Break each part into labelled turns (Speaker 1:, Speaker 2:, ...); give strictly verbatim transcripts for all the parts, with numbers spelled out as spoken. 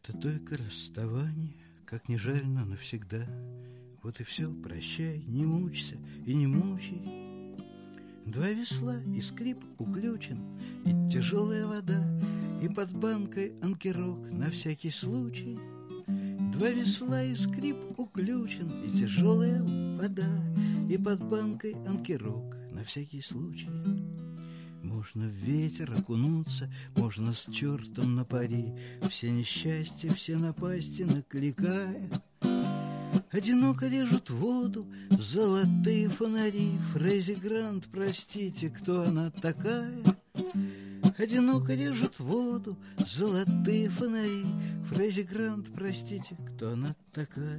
Speaker 1: Это только расставание, как не жаль, но навсегда. Вот и все, прощай, не мучься и не мучай. Два весла и скрип уключен, и тяжелая вода, и под банкой анкерок на всякий случай. Два весла и скрип уключен, и тяжелая вода, и под банкой анкерок на всякий случай. Можно в ветер окунуться, можно с чертом на пари, все несчастья, все напасти накликая. Одиноко режут воду золотые фонари. Фрейзи Грант, простите, кто она такая? Одиноко режут воду золотые фонари. Фрейзи Грант, простите, кто она такая?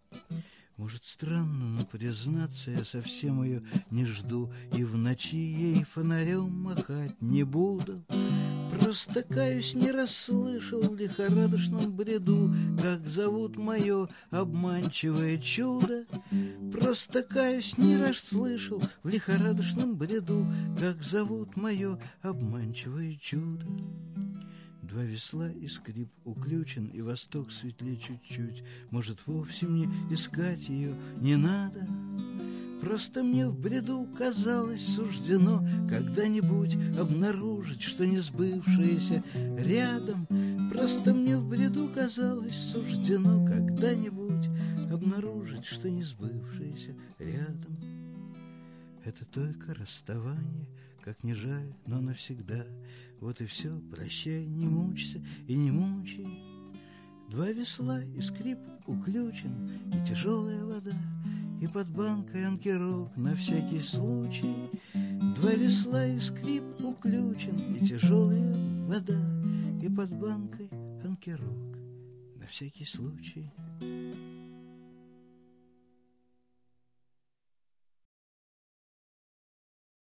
Speaker 1: Может, странно, но, признаться, я совсем ее не жду, и в ночи ей фонарем махать не буду. Просто, каюсь, не расслышал в лихорадочном бреду, как зовут мое обманчивое чудо. Просто, каюсь, не расслышал в лихорадочном бреду, как зовут мое обманчивое чудо. Два весла и скрип уключен, и восток светлее чуть-чуть. Может, вовсе мне искать ее не надо? Просто мне в бреду казалось суждено когда-нибудь обнаружить, что несбывшееся рядом. Просто мне в бреду казалось суждено когда-нибудь обнаружить, что несбывшееся рядом. Это только расставание, как не жаль, но навсегда. Вот и все, прощай, не мучься и не мучай. Два весла и скрип уключен, и тяжелая вода, и под банкой анкерок на всякий случай. Два весла и скрип уключен, и тяжелая вода, и под банкой анкерок на всякий случай.